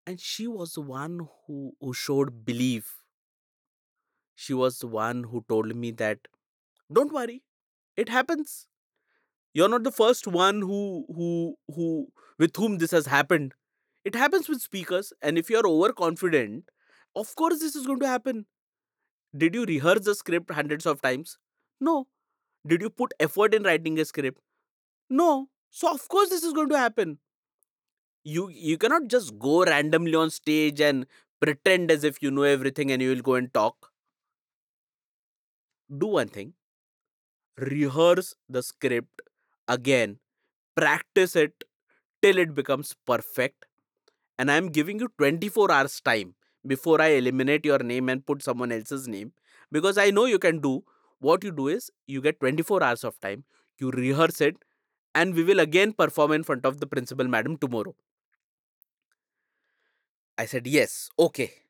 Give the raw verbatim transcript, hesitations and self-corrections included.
And she was the one who, who showed belief. She was the one who told me that, don't worry, it happens. You're not the first one who who who with whom this has happened. It happens with speakers, and if you're overconfident, of course this is going to happen. Did you rehearse the script hundreds of times? No. Did you put effort in writing a script? No. So of course this is going to happen. You you cannot just go randomly on stage and pretend as if you know everything and you will go and talk. Do one thing. Rehearse the script again. Practice it till it becomes perfect, and I'm giving you twenty-four hours time before I eliminate your name and put someone else's name, because I know you can do. What you do is you get twenty-four hours of time, you rehearse it, and we will again perform in front of the principal madam tomorrow. I said, yes, okay.